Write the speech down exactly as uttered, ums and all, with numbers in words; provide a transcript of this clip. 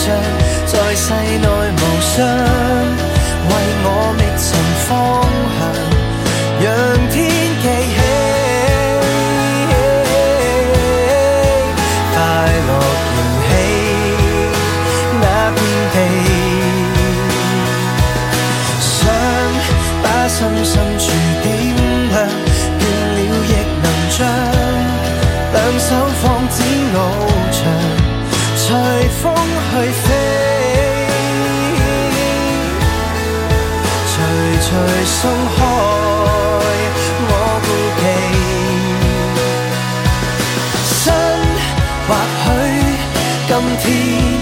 像，在世內無雙，為我覓尋方向，讓天記起快樂燃起那片地。想把心深處點亮，倦了亦能將兩手放展翱翔，隨風去飛，徐徐鬆開我顧忌。心或許今天